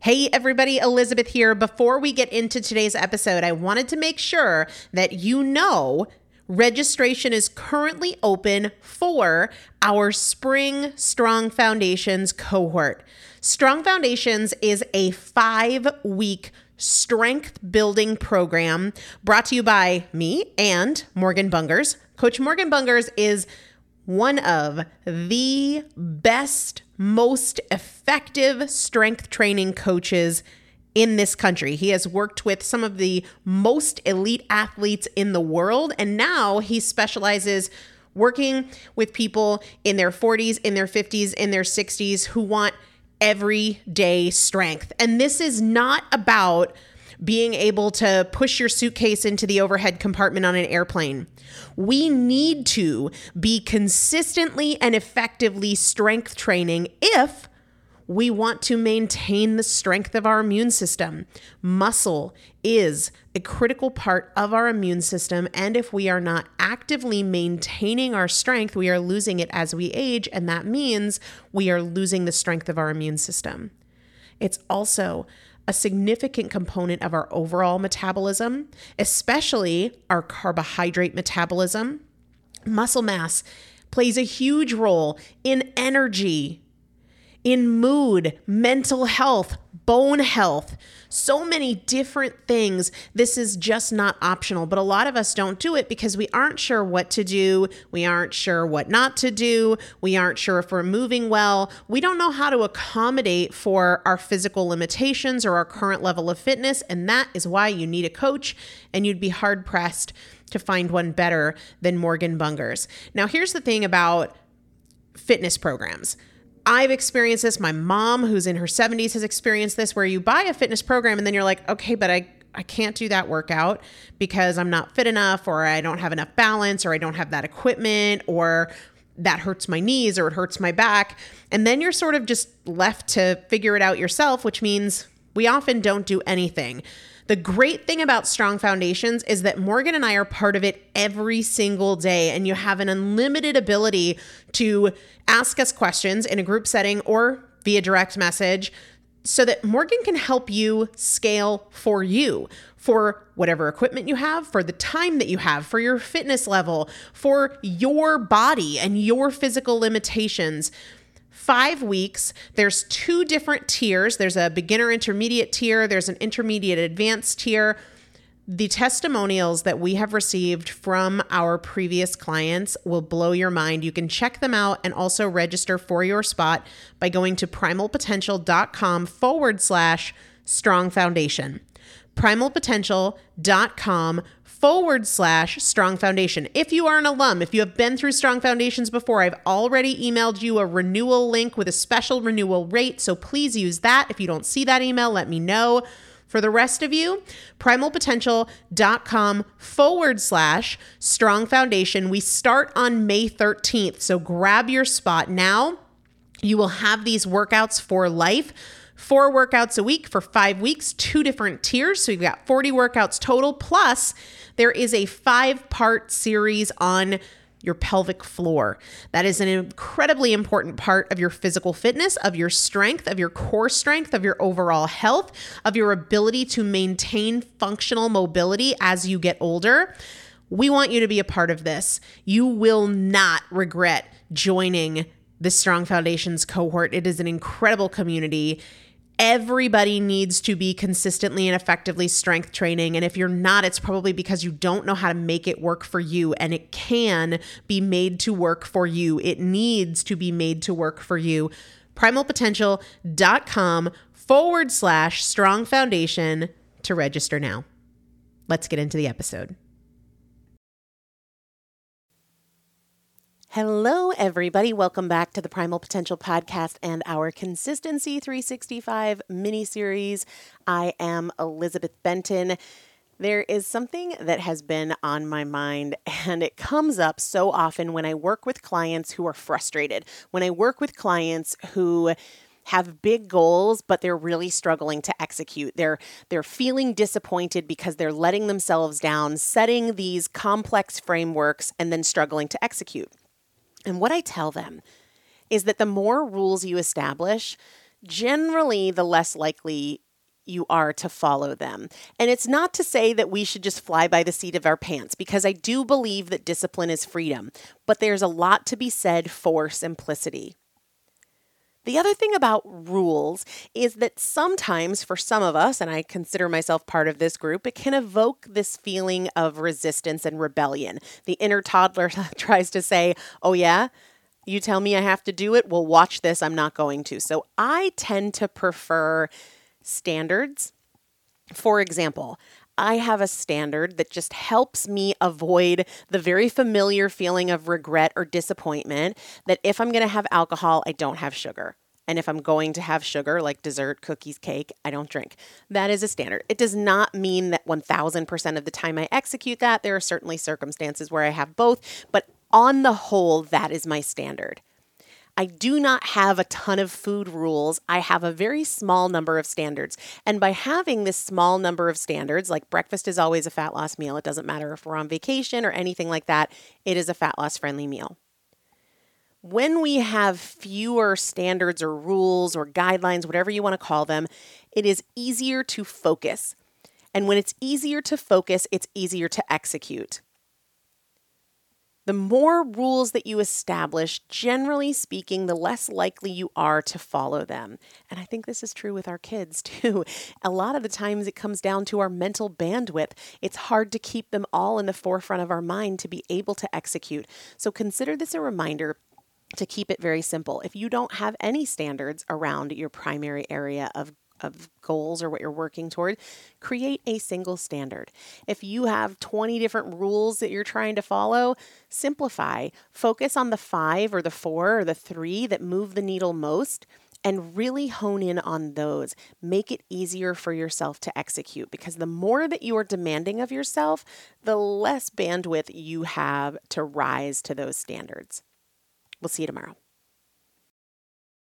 Hey everybody, Elizabeth here. Before we get into today's episode, I wanted to make sure that you know registration is currently open for our Spring Strong Foundations cohort. Strong Foundations is a 5-week strength building program brought to you by me and Morgan Bungers. Coach Morgan Bungers is one of the best, most effective strength training coaches in this country. He has worked with some of the most elite athletes in the world, and now he specializes working with people in their 40s, in their 50s, in their 60s who want everyday strength. And this is not about being able to push your suitcase into the overhead compartment on an airplane. We need to be consistently and effectively strength training if we want to maintain the strength of our immune system. Muscle is a critical part of our immune system, and if we are not actively maintaining our strength, we are losing it as we age, and that means we are losing the strength of our immune system. It's also a significant component of our overall metabolism, especially our carbohydrate metabolism. Muscle mass plays a huge role in energy, in mood, mental health, bone health, so many different things. This is just not optional, but a lot of us don't do it because we aren't sure what to do. We aren't sure what not to do. We aren't sure if we're moving well. We don't know how to accommodate for our physical limitations or our current level of fitness, and that is why you need a coach, and you'd be hard-pressed to find one better than Morgan Bungers. Now, here's the thing about fitness programs. I've experienced this. My mom, who's in her 70s, has experienced this, where you buy a fitness program and then you're like, okay, but I can't do that workout because I'm not fit enough, or I don't have enough balance, or I don't have that equipment, or that hurts my knees, or it hurts my back. And then you're sort of just left to figure it out yourself, which means we often don't do anything. The great thing about Strong Foundations is that Morgan and I are part of it every single day, and you have an unlimited ability to ask us questions in a group setting or via direct message so that Morgan can help you scale for you, for whatever equipment you have, for the time that you have, for your fitness level, for your body and your physical limitations. 5 weeks, there's 2 different tiers. There's a beginner intermediate tier. There's an intermediate advanced tier. The testimonials that we have received from our previous clients will blow your mind. You can check them out and also register for your spot by going to primalpotential.com/strong foundation. primalpotential.com/strong foundation. If you are an alum, if you have been through Strong Foundations before, I've already emailed you a renewal link with a special renewal rate, so please use that. If you don't see that email, let me know. For the rest of you, primalpotential.com/strong foundation. We start on May 13th, so grab your spot now. You will have these workouts for life. 4 workouts a week for 5 weeks, 2 different tiers. So you've got 40 workouts total. Plus, there is a 5-part series on your pelvic floor. That is an incredibly important part of your physical fitness, of your strength, of your core strength, of your overall health, of your ability to maintain functional mobility as you get older. We want you to be a part of this. You will not regret joining the Strong Foundations cohort. It is an incredible community. Everybody needs to be consistently and effectively strength training. And if you're not, it's probably because you don't know how to make it work for you. And it can be made to work for you. It needs to be made to work for you. primalpotential.com/strong foundation to register now. Let's get into the episode. Hello, everybody. Welcome back to the Primal Potential Podcast and our Consistency 365 mini-series. I am Elizabeth Benton. There is something that has been on my mind, and it comes up so often when I work with clients who are frustrated, when I work with clients who have big goals, but they're really struggling to execute. They're feeling disappointed because they're letting themselves down, setting these complex frameworks, and then struggling to execute. And what I tell them is that the more rules you establish, generally the less likely you are to follow them. And it's not to say that we should just fly by the seat of our pants, because I do believe that discipline is freedom, but there's a lot to be said for simplicity. The other thing about rules is that sometimes for some of us, and I consider myself part of this group, it can evoke this feeling of resistance and rebellion. The inner toddler tries to say, oh yeah, you tell me I have to do it? Well, watch this, I'm not going to. So I tend to prefer standards. For example, I have a standard that just helps me avoid the very familiar feeling of regret or disappointment that if I'm going to have alcohol, I don't have sugar. And if I'm going to have sugar, like dessert, cookies, cake, I don't drink. That is a standard. It does not mean that 1000% of the time I execute that. There are certainly circumstances where I have both, but on the whole, that is my standard. I do not have a ton of food rules. I have a very small number of standards. And by having this small number of standards, like breakfast is always a fat loss meal. It doesn't matter if we're on vacation or anything like that. It is a fat loss friendly meal. When we have fewer standards or rules or guidelines, whatever you want to call them, it is easier to focus. And when it's easier to focus, it's easier to execute. The more rules that you establish, generally speaking, the less likely you are to follow them. And I think this is true with our kids too. A lot of the times it comes down to our mental bandwidth. It's hard to keep them all in the forefront of our mind to be able to execute. So consider this a reminder to keep it very simple. If you don't have any standards around your primary area of goals or what you're working toward, create a single standard. If you have 20 different rules that you're trying to follow, simplify. Focus on the 5 or the 4 or the 3 that move the needle most and really hone in on those. Make it easier for yourself to execute, because the more that you are demanding of yourself, the less bandwidth you have to rise to those standards. We'll see you tomorrow.